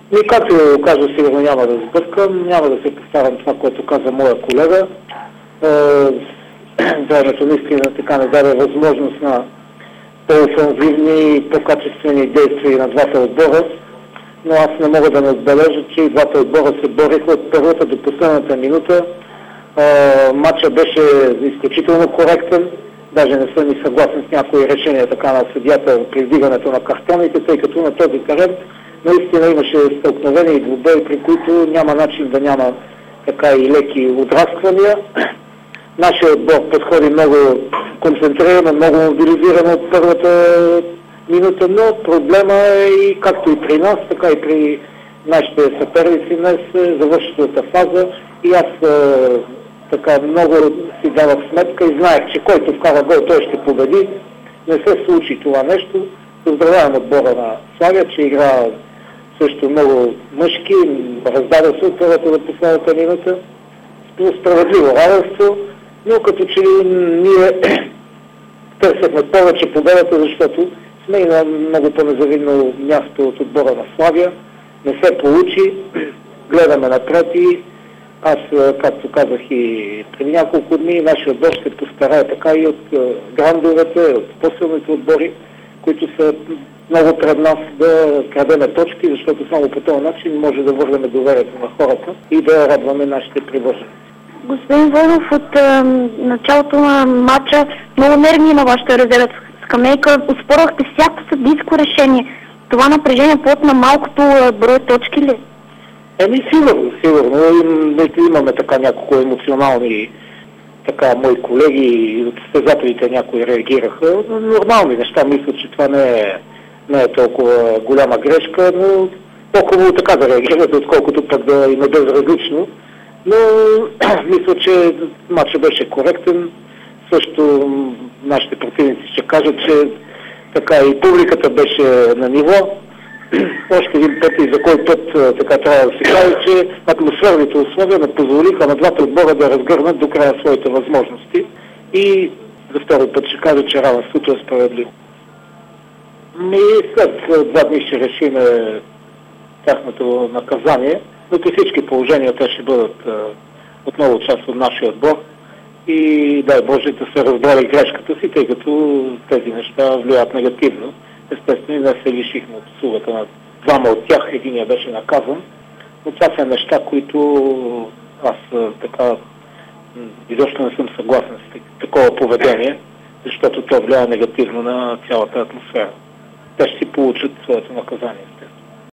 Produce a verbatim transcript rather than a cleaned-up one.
И както кажа, сигурно няма да сбъркам, няма да се повтарям това, което каза моя колега. Времето наистина така не даде възможност на по-офанзивни и по-качествени действия на двата отбора, но аз не мога да не отбележа, че и двата отбора се бориха от първата до последната минута. Матчът беше изключително коректен, даже не съм и съгласен с някои решения така на съдията при вдигането на картоните, тъй като на този терен наистина имаше стълкновения и двубои, при които няма начин да няма така и леки отрасквания. Нашия отбор подходи много концентрирано, много мобилизирано от първата минута, но проблема е и както и при нас, така и при нашите съперници днес завършителната фаза и аз е, така много си давах сметка и знаех, че който вкара гол, той ще победи. Не се случи това нещо. Поздравявам отбора на Славия, че игра също много мъжки, раздаде се от първата до последната минута. Справедливо равенство, но като че ние търсихме повече победата, защото сме и на много по-незавидно място от отбора на Славия. Не се получи, гледаме напред и аз, както казах и преди няколко дни, нашия отбор ще постарае така и от грандовете, от по-силните отбори, които са много пред нас да крадеме точки, защото само по този начин може да върнем доверието на хората и да радваме нашите привърженици. Господин Войнов, от е, началото на матча много нервни на вашата резерва скамейка. Оспорвахте всяко съдийско решение. Това напрежение плод на малкото брой точки ли? Еми сигурно, сигурно. Имаме така няколко емоционални така мои колеги и от състезателите някои реагираха. Нормални неща, мисля, че това не е, не е толкова голяма грешка, но по-хубаво така да реагират, отколкото пък да им е безразлично. Но мисля, че матчът беше коректен. Също нашите противници ще кажат, че така и публиката беше на ниво. Още един път и за кой път така трябва да се каже, че атмосферните условия не позволиха на двата отбора да разгърнат до края своите възможности. И за втори път ще кажа, че равенството е справедливо. И след два дни ще решим тяхното наказание, но при всички положения те ще бъдат а, отново част от нашия отбор и дай Боже да се разбере грешката си, тъй като тези неща влияят негативно. Естествено, не се лишихме от услугата на двама от тях, единия беше наказан, но това са неща, които аз а, така изобщо не съм съгласен с такова поведение, защото то влияе негативно на цялата атмосфера. Те ще си получат своето наказание.